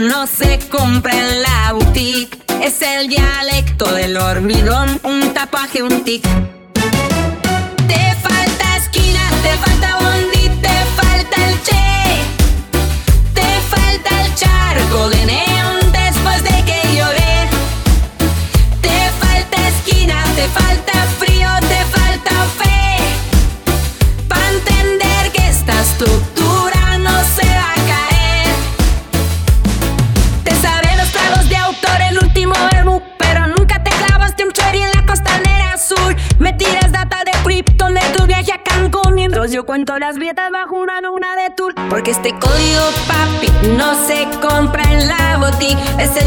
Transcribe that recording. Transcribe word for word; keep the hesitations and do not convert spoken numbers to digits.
no se compra en la boutique. Es el dialecto del hormigón, un tatuaje, un tic. Te falta esquina, te falta bondi, te falta el che. Te falta el charco de neón después de que llover. Te falta esquina, te falta frío, te falta fe. Pa' entender que esta estructura no se va a caer. Te sabes los tragos de autor, el último vermú, pero nunca te clavaste un cherry en la costanera azul. Me tiras data de Krypton de tu viaje a Cancún, mientras yo cuento las grietas bajo una luna de tul. Porque este código, papi, no se compra en la boutique. Es el